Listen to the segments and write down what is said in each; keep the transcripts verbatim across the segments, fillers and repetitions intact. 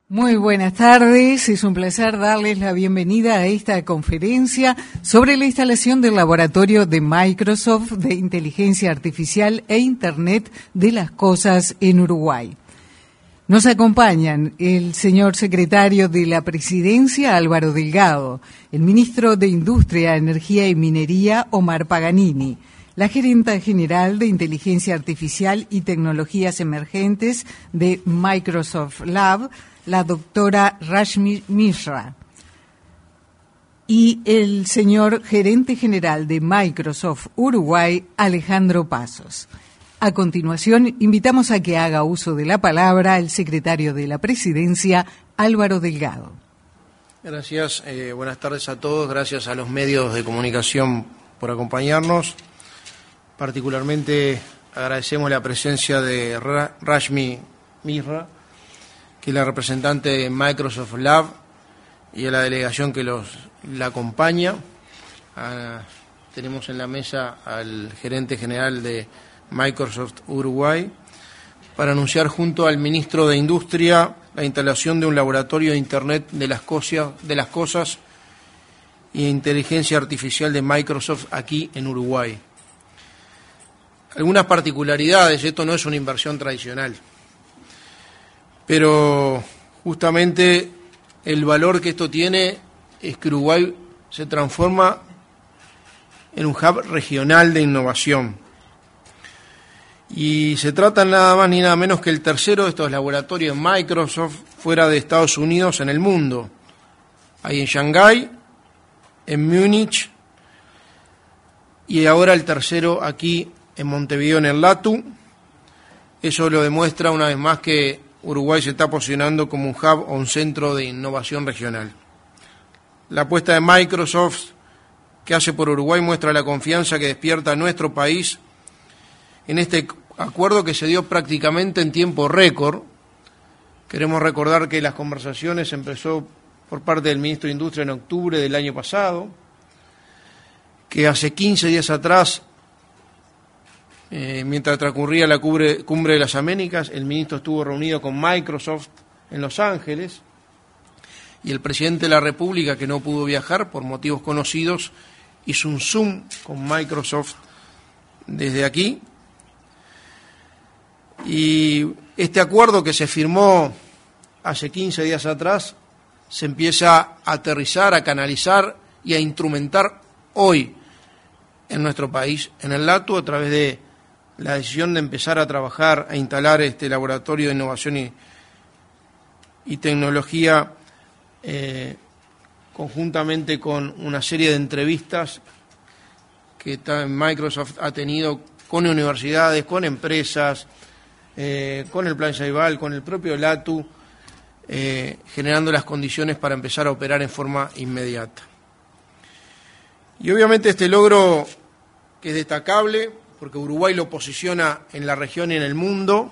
Muy buenas tardes, es un placer darles la bienvenida a esta conferencia sobre la instalación del laboratorio de Microsoft de Inteligencia Artificial e Internet de las Cosas en Uruguay. Nos acompañan el señor secretario de la Presidencia, Álvaro Delgado, el ministro de Industria, Energía y Minería, Omar Paganini, la gerenta general de Inteligencia Artificial y Tecnologías Emergentes de Microsoft Lab, la doctora Rashmi Mishra, y el señor gerente general de Microsoft Uruguay, Alejandro Pasos. A continuación, invitamos a que haga uso de la palabra el secretario de la Presidencia, Álvaro Delgado. Gracias, eh, buenas tardes a todos, gracias a los medios de comunicación por acompañarnos. Particularmente agradecemos la presencia de Ra- Rashmi Mishra, que es la representante de Microsoft Lab, y a la delegación que los la acompaña. Ah, tenemos en la mesa al gerente general de Microsoft Uruguay para anunciar junto al ministro de Industria la instalación de un laboratorio de Internet de las cosas, de las cosas y inteligencia artificial de Microsoft aquí en Uruguay. Algunas particularidades, esto no es una inversión tradicional, pero justamente el valor que esto tiene es que Uruguay se transforma en un hub regional de innovación. Y se trata nada más ni nada menos que el tercero de estos laboratorios Microsoft fuera de Estados Unidos en el mundo. Hay en Shanghái, en Múnich, y ahora el tercero aquí en Montevideo, en el LATU. Eso lo demuestra una vez más que Uruguay se está posicionando como un hub o un centro de innovación regional. La apuesta de Microsoft que hace por Uruguay muestra la confianza que despierta a nuestro país en este acuerdo que se dio prácticamente en tiempo récord. Queremos recordar que las conversaciones empezó por parte del ministro de Industria en octubre del año pasado, que hace quince días atrás, Eh, mientras transcurría la cumbre, cumbre de las Américas, el ministro estuvo reunido con Microsoft en Los Ángeles, y el presidente de la República, que no pudo viajar por motivos conocidos, hizo un Zoom con Microsoft desde aquí. Y este acuerdo que se firmó hace quince días atrás se empieza a aterrizar, a canalizar y a instrumentar hoy en nuestro país, en el LATU, a través de la decisión de empezar a trabajar, a instalar este laboratorio de innovación y, y tecnología eh, conjuntamente con una serie de entrevistas que Microsoft ha tenido con universidades, con empresas, eh, con el Plan Ceibal, con el propio LATU, eh, generando las condiciones para empezar a operar en forma inmediata. Y obviamente este logro, que es destacable, porque Uruguay lo posiciona en la región y en el mundo,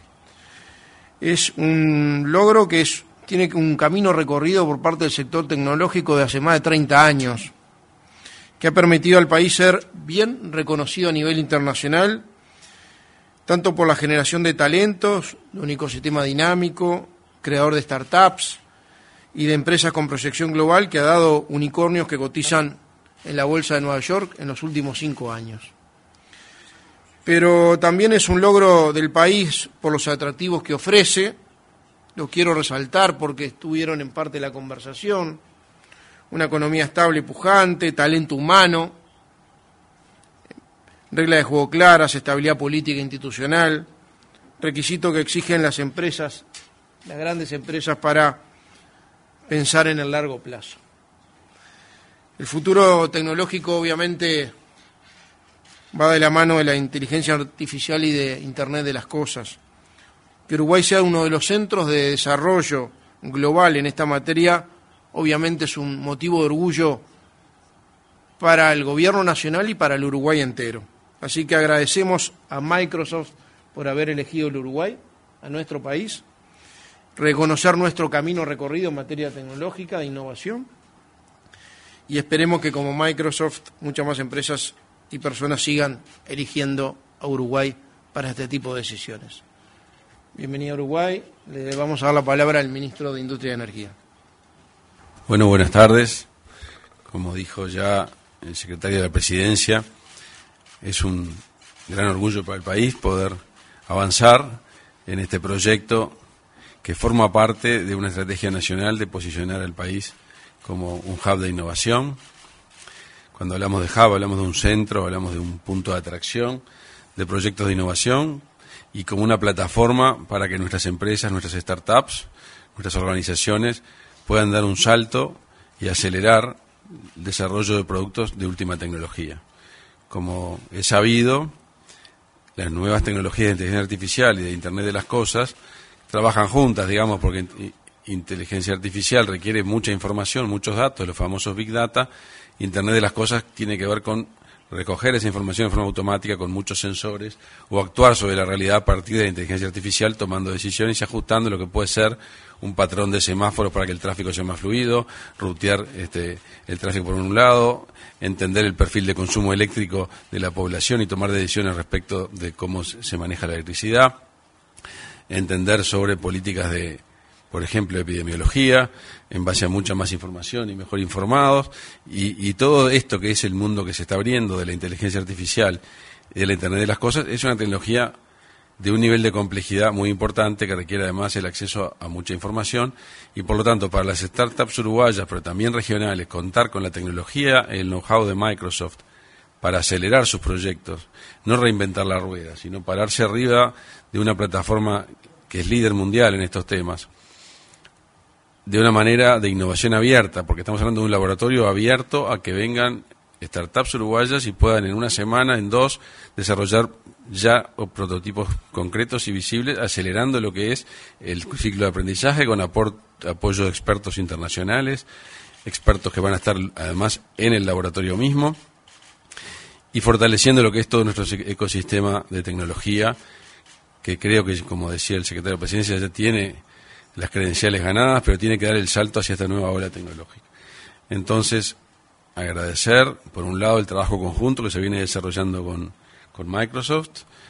es un logro que es, tiene un camino recorrido por parte del sector tecnológico de hace más de treinta años, que ha permitido al país ser bien reconocido a nivel internacional, tanto por la generación de talentos, de un ecosistema dinámico, creador de startups y de empresas con proyección global, que ha dado unicornios que cotizan en la Bolsa de Nueva York en los últimos cinco años. Pero también es un logro del país por los atractivos que ofrece. Lo quiero resaltar porque estuvieron en parte de la conversación. Una economía estable y pujante, talento humano, reglas de juego claras, estabilidad política e institucional, requisito que exigen las empresas, las grandes empresas, para pensar en el largo plazo. El futuro tecnológico obviamente va de la mano de la inteligencia artificial y de Internet de las cosas. Que Uruguay sea uno de los centros de desarrollo global en esta materia, obviamente es un motivo de orgullo para el gobierno nacional y para el Uruguay entero. Así que agradecemos a Microsoft por haber elegido el Uruguay, a nuestro país, reconocer nuestro camino recorrido en materia tecnológica, de innovación, y esperemos que como Microsoft muchas más empresas y personas sigan eligiendo a Uruguay para este tipo de decisiones. Bienvenido a Uruguay. Le vamos a dar la palabra al ministro de Industria y Energía. Bueno, buenas tardes. Como dijo ya el secretario de la Presidencia, es un gran orgullo para el país poder avanzar en este proyecto que forma parte de una estrategia nacional de posicionar al país como un hub de innovación. Cuando hablamos de hub, hablamos de un centro, hablamos de un punto de atracción de proyectos de innovación y como una plataforma para que nuestras empresas, nuestras startups, nuestras organizaciones puedan dar un salto y acelerar el desarrollo de productos de última tecnología. Como es sabido, las nuevas tecnologías de inteligencia artificial y de Internet de las Cosas trabajan juntas, digamos, porque inteligencia artificial requiere mucha información, muchos datos, los famosos Big Data. Internet de las Cosas tiene que ver con recoger esa información de forma automática con muchos sensores o actuar sobre la realidad a partir de la inteligencia artificial, tomando decisiones y ajustando lo que puede ser un patrón de semáforos para que el tráfico sea más fluido, rutear este, el tráfico por un lado, entender el perfil de consumo eléctrico de la población y tomar decisiones respecto de cómo se maneja la electricidad, entender sobre políticas de, por ejemplo, epidemiología, en base a mucha más información y mejor informados, y, y todo esto que es el mundo que se está abriendo de la inteligencia artificial y de la Internet de las Cosas, es una tecnología de un nivel de complejidad muy importante que requiere además el acceso a, a mucha información, y por lo tanto para las startups uruguayas, pero también regionales, contar con la tecnología, el know-how de Microsoft para acelerar sus proyectos, no reinventar la rueda, sino pararse arriba de una plataforma que es líder mundial en estos temas, de una manera de innovación abierta, porque estamos hablando de un laboratorio abierto a que vengan startups uruguayas y puedan en una semana, en dos, desarrollar ya prototipos concretos y visibles, acelerando lo que es el ciclo de aprendizaje con aport, apoyo de expertos internacionales, expertos que van a estar además en el laboratorio mismo, y fortaleciendo lo que es todo nuestro ecosistema de tecnología, que creo que, como decía el secretario de Presidencia, ya tiene las credenciales ganadas, pero tiene que dar el salto hacia esta nueva ola tecnológica. Entonces, agradecer, por un lado, el trabajo conjunto que se viene desarrollando con, con Microsoft,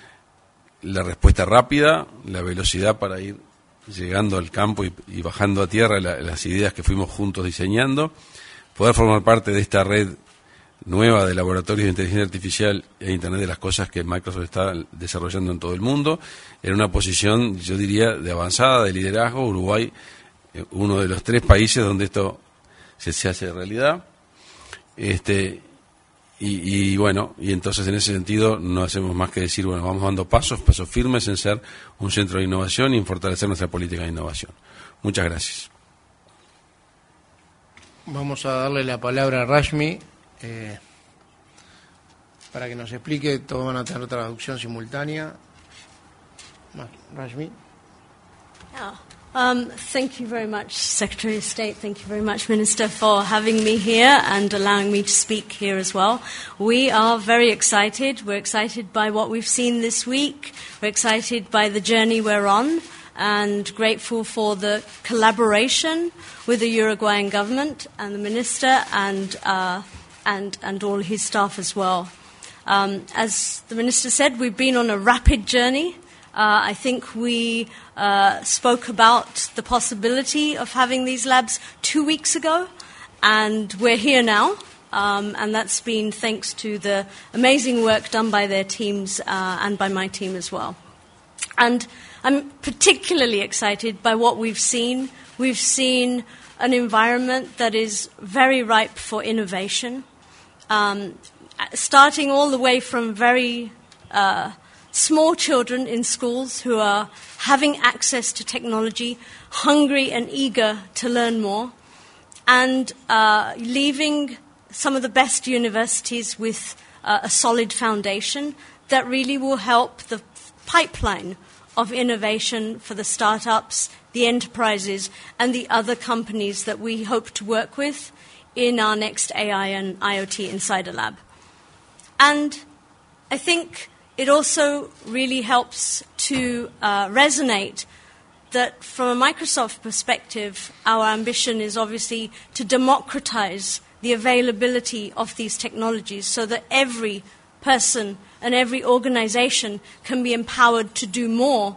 la respuesta rápida, la velocidad para ir llegando al campo y, y bajando a tierra la, las ideas que fuimos juntos diseñando, poder formar parte de esta red nueva de laboratorios de inteligencia artificial e Internet de las Cosas que Microsoft está desarrollando en todo el mundo, en una posición, yo diría, de avanzada, de liderazgo. Uruguay, eh, uno de los tres países donde esto se, se hace realidad. Este, y, y bueno, y entonces en ese sentido no hacemos más que decir, bueno, vamos dando pasos, pasos firmes en ser un centro de innovación y en fortalecer nuestra política de innovación. Muchas gracias. Vamos a darle la palabra a Rashmi eh, para que nos explique. Todos van a tener traducción simultánea. Rashmi. Yeah. Um, thank you very much, Secretary of State. Thank you very much, Minister, for having me here and allowing me to speak here as well. We are very excited. We're excited by what we've seen this week. We're excited by the journey we're on and grateful for the collaboration with the Uruguayan government and the Minister and, uh, and, and all his staff as well. Um, as the Minister said, we've been on a rapid journey. Uh, I think we uh, spoke about the possibility of having these labs two weeks ago, and we're here now, um, and that's been thanks to the amazing work done by their teams uh, and by my team as well. And I'm particularly excited by what we've seen. We've seen an environment that is very ripe for innovation, um, starting all the way from very uh, small children in schools who are having access to technology, hungry and eager to learn more, and uh, leaving some of the best universities with uh, a solid foundation that really will help the pipeline of innovation for the startups, the enterprises, and the other companies that we hope to work with in our next A I and I O T Insider Lab. And I think it also really helps to uh, resonate that from a Microsoft perspective, our ambition is obviously to democratize the availability of these technologies so that every person and every organization can be empowered to do more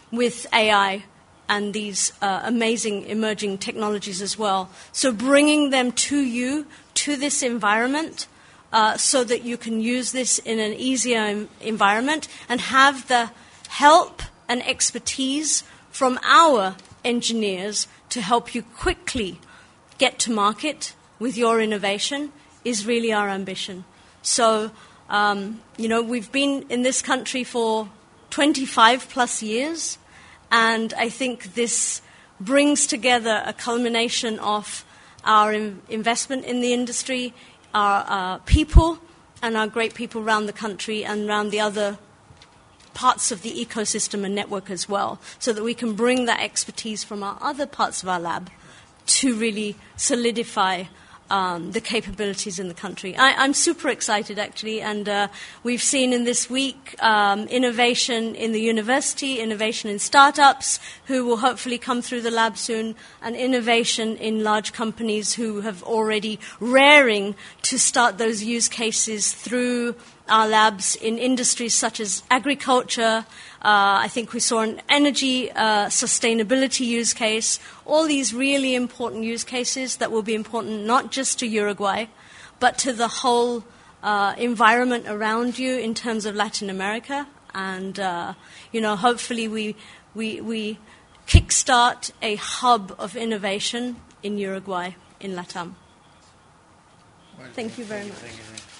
with A I and these uh, amazing emerging technologies as well. So bringing them to you, to this environment, uh, so that you can use this in an easier em- environment and have the help and expertise from our engineers to help you quickly get to market with your innovation is really our ambition. So, um, you know, we've been in this country for twenty-five plus years, and I think this brings together a culmination of our in- investment in the industry, our uh, people, and our great people around the country and around the other parts of the ecosystem and network as well, so that we can bring that expertise from our other parts of our lab to really solidify Um, the capabilities in the country. I, I'm super excited, actually, and uh, we've seen in this week um, innovation in the university, innovation in startups who will hopefully come through the lab soon, and innovation in large companies who have already raring to start those use cases through our labs in industries such as agriculture. Uh, I think we saw an energy uh, sustainability use case, all these really important use cases that will be important not just to Uruguay, but to the whole uh, environment around you in terms of Latin America. And, uh, you know, hopefully we, we, we kickstart a hub of innovation in Uruguay, in LATAM. Thank you very much.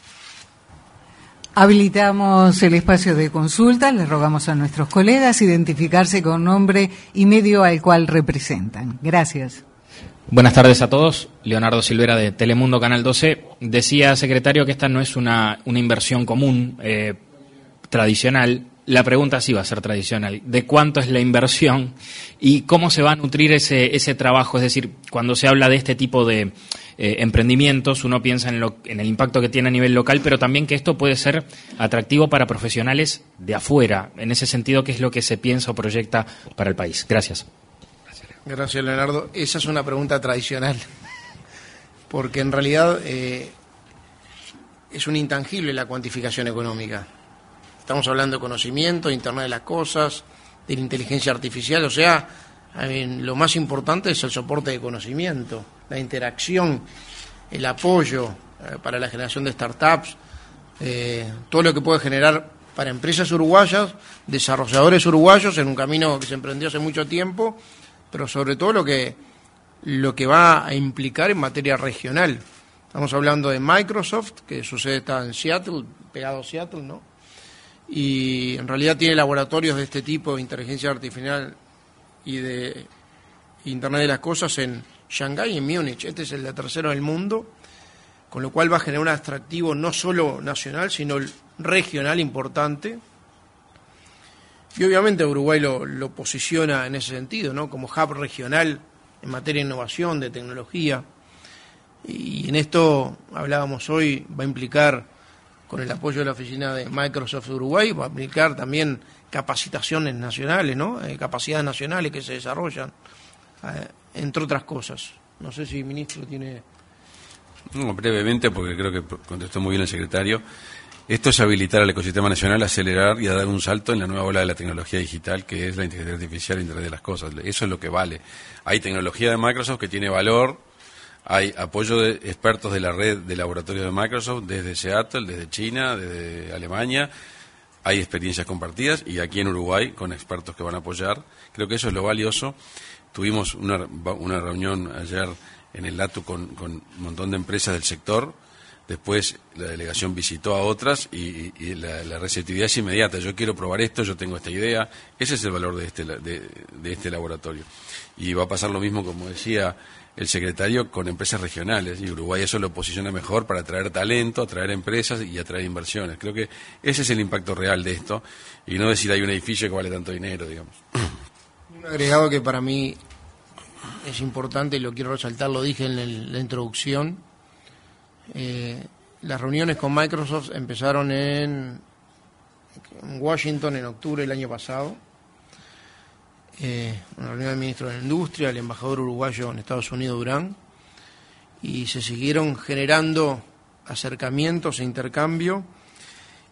Habilitamos el espacio de consulta. Les rogamos a nuestros colegas identificarse con nombre y medio al cual representan. Gracias. Buenas tardes a todos. Leonardo Silvera de Telemundo Canal doce. Decía, secretario, que esta no es una, una inversión común, eh, tradicional. La pregunta sí va a ser tradicional. ¿De cuánto es la inversión y cómo se va a nutrir ese, ese trabajo? Es decir, cuando se habla de este tipo de eh, emprendimientos, uno piensa en, lo, en el impacto que tiene a nivel local, pero también que esto puede ser atractivo para profesionales de afuera. En ese sentido, ¿qué es lo que se piensa o proyecta para el país? Gracias. Gracias, Leonardo. Esa es una pregunta tradicional, porque en realidad eh, es un intangible la cuantificación económica. Estamos hablando de conocimiento, de Internet de las Cosas, de la inteligencia artificial, o sea, lo más importante es el soporte de conocimiento, la interacción, el apoyo eh, para la generación de startups, eh, todo lo que puede generar para empresas uruguayas, desarrolladores uruguayos en un camino que se emprendió hace mucho tiempo, pero sobre todo lo que, lo que va a implicar en materia regional. Estamos hablando de Microsoft, que su sede está en Seattle, pegado a Seattle, ¿no? Y en realidad tiene laboratorios de este tipo de inteligencia artificial y de Internet de las Cosas en Shanghái y en Múnich. Este es el de tercero del mundo, con lo cual va a generar un atractivo no solo nacional, sino regional importante. Y obviamente Uruguay lo, lo posiciona en ese sentido, ¿no? Como hub regional en materia de innovación, de tecnología. Y en esto, hablábamos hoy, va a implicar, con el apoyo de la oficina de Microsoft Uruguay, va a aplicar también capacitaciones nacionales, ¿no? Eh, capacidades nacionales que se desarrollan, eh, entre otras cosas. No sé si el ministro tiene... No, brevemente, porque creo que contestó muy bien el secretario. Esto es habilitar al ecosistema nacional, acelerar y a dar un salto en la nueva ola de la tecnología digital, que es la inteligencia artificial e Internet de las Cosas. Eso es lo que vale. Hay tecnología de Microsoft que tiene valor. Hay apoyo de expertos de la red de laboratorios de Microsoft desde Seattle, desde China, desde Alemania. Hay experiencias compartidas y aquí en Uruguay con expertos que van a apoyar. Creo que eso es lo valioso. Tuvimos una, una reunión ayer en el LATU con, con un montón de empresas del sector. Después la delegación visitó a otras y, y la, la receptividad es inmediata. Yo quiero probar esto, yo tengo esta idea. Ese es el valor de este, de, de este laboratorio. Y va a pasar lo mismo, como decía el secretario, con empresas regionales, y Uruguay eso lo posiciona mejor para atraer talento, atraer empresas y atraer inversiones. Creo que ese es el impacto real de esto, y no decir hay un edificio que vale tanto dinero, digamos. Un agregado que para mí es importante y lo quiero resaltar, lo dije en el, la introducción. Eh, las reuniones con Microsoft empezaron en, en Washington en octubre del año pasado. Eh, una reunión del ministro de la Industria, el embajador uruguayo en Estados Unidos, Durán, y se siguieron generando acercamientos e intercambio,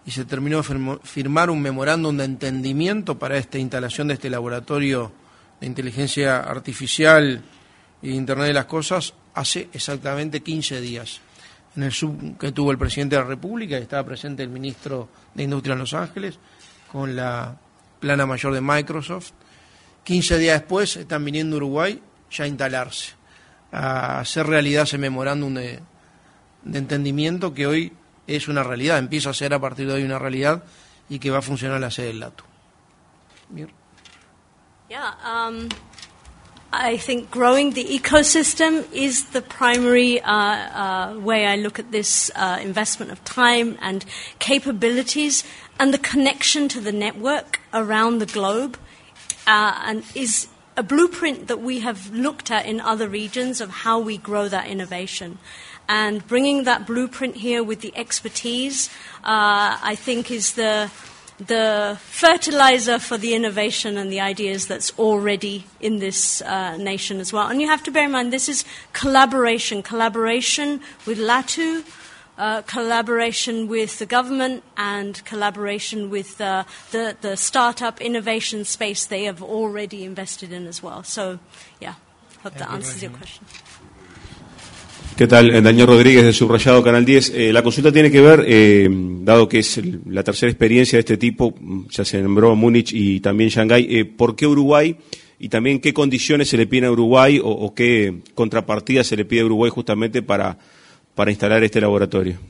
y se terminó de firmar un memorándum de entendimiento para esta instalación de este laboratorio de inteligencia artificial y de Internet de las Cosas hace exactamente quince días. En el Zoom que tuvo el presidente de la República, estaba presente el ministro de Industria en Los Ángeles, con la plana mayor de Microsoft. quince días después están viniendo a Uruguay ya a instalarse, a hacer realidad ese memorándum de, de entendimiento que hoy es una realidad, empieza a ser a partir de hoy una realidad y que va a funcionar la sede del LATU. Bien. Yeah, um, I think growing the ecosystem is the primary uh, uh, way I look at this uh, investment of time and capabilities, and the connection to the network around the globe uh, and is a blueprint that we have looked at in other regions of how we grow that innovation. And bringing that blueprint here with the expertise, uh, I think is the the fertilizer for the innovation and the ideas that's already in this uh, nation as well. And you have to bear in mind, this is collaboration, collaboration with LATU, uh, collaboration with the government, and collaboration with uh, the, the startup innovation space they have already invested in as well. So, yeah, hope that answers your question. ¿Qué tal? Daniel Rodríguez de Subrayado, Canal diez. Eh, la consulta tiene que ver, eh, dado que es el, la tercera experiencia de este tipo, ya se nombró Múnich y también Shanghái, eh, ¿por qué Uruguay? Y también qué condiciones se le piden a Uruguay o, o qué contrapartida se le pide a Uruguay justamente para, para instalar este laboratorio.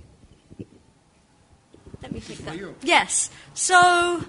Let me take that. Yes. So,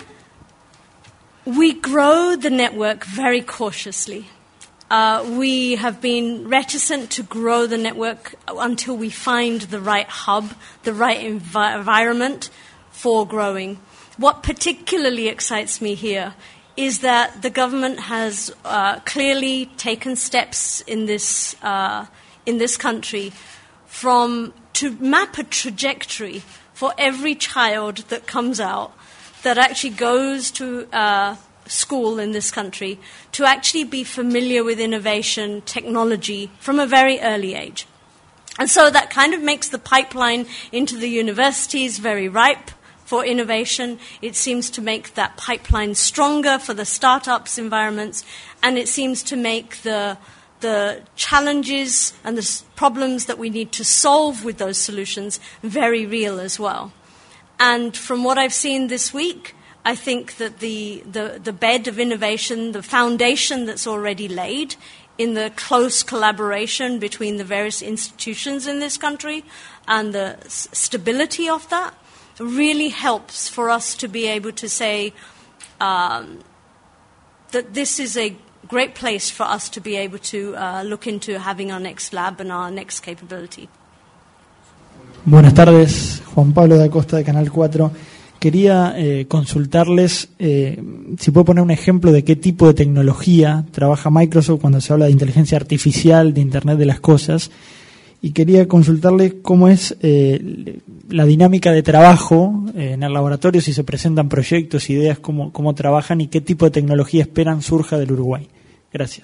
we grow the network very cautiously. Uh, we have been reticent to grow the network until we find the right hub, the right envi- environment for growing. What particularly excites me here is that the government has uh, clearly taken steps in this uh, in this country from to map a trajectory for every child that comes out that actually goes to uh, school in this country to actually be familiar with innovation, technology from a very early age. And so that kind of makes the pipeline into the universities very ripe for innovation. It seems to make that pipeline stronger for the startups environments, and it seems to make the the challenges and the s- problems that we need to solve with those solutions very real as well. And from what I've seen this week, I think that the, the, the bed of innovation, the foundation that's already laid in the close collaboration between the various institutions in this country and the s- stability of that really helps for us to be able to say um, that this is a great place for us to be able to uh, look into having our next lab and our next capability. Buenas tardes, Juan Pablo da Costa de Canal cuatro. Quería eh, consultarles eh, si puede poner un ejemplo de qué tipo de tecnología trabaja Microsoft cuando se habla de inteligencia artificial, de Internet de las Cosas, y quería consultarle cómo es eh, la dinámica de trabajo eh, en el laboratorio, si se presentan proyectos, ideas, cómo, cómo trabajan y qué tipo de tecnología esperan surja del Uruguay. Gracias.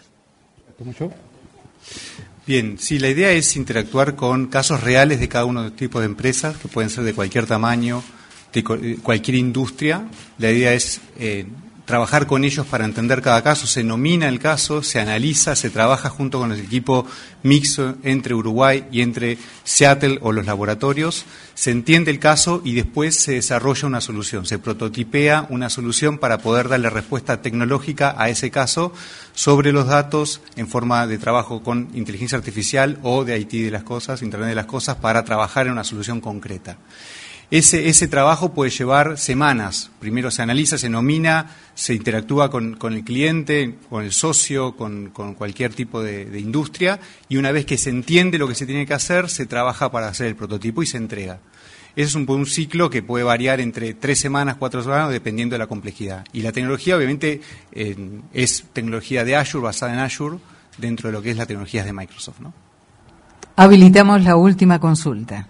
Bien, sí, la idea es interactuar con casos reales de cada uno de los tipos de empresas, que pueden ser de cualquier tamaño, de cualquier industria. La idea es eh, trabajar con ellos para entender cada caso. Se nomina el caso, se analiza, se trabaja junto con el equipo mixto entre Uruguay y entre Seattle o los laboratorios. Se entiende el caso y después se desarrolla una solución. Se prototipea una solución para poder darle respuesta tecnológica a ese caso sobre los datos en forma de trabajo con inteligencia artificial o de I T de las cosas, Internet de las Cosas, para trabajar en una solución concreta. Ese, ese trabajo puede llevar semanas. Primero se analiza, se nomina, se interactúa con, con el cliente, con el socio, con, con cualquier tipo de, de industria, y una vez que se entiende lo que se tiene que hacer, se trabaja para hacer el prototipo y se entrega. Ese es un, un ciclo que puede variar entre tres semanas, cuatro semanas, dependiendo de la complejidad. Y la tecnología, obviamente, eh, es tecnología de Azure, basada en Azure, dentro de lo que es la tecnología de Microsoft, ¿no? Habilitamos la última consulta.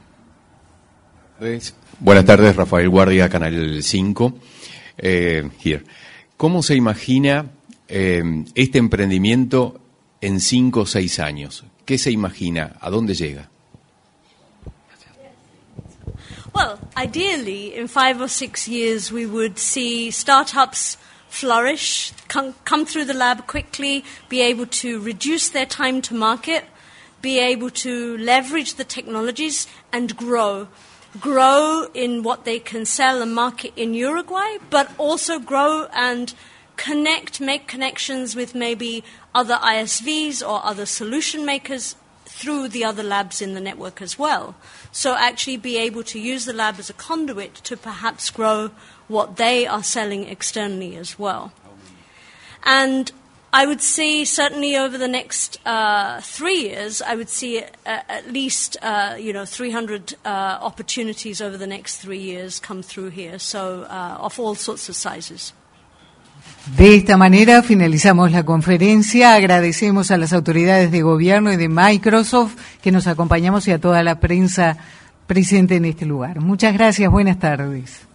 Buenas tardes, Rafael Guardia, Canal cinco. Eh, here. ¿Cómo se imagina eh, este emprendimiento en cinco o seis años? ¿Qué se imagina? ¿A dónde llega? Well, ideally, in five or six years, we would see startups flourish, come, come through the lab quickly, be able to reduce their time to market, be able to leverage the technologies and grow. Grow in what they can sell and market in Uruguay, but also grow and connect, make connections with maybe other I S Vs or other solution makers through the other labs in the network as well. So actually be able to use the lab as a conduit to perhaps grow what they are selling externally as well. And I would see certainly over the next uh, three years, I would see uh, at least uh, you know three hundred uh, opportunities over the next three years come through here, so uh, of all sorts of sizes. De esta manera finalizamos la conferencia. Agradecemos a las autoridades de gobierno y de Microsoft que nos acompañamos y a toda la prensa presente en este lugar. Muchas gracias. Buenas tardes.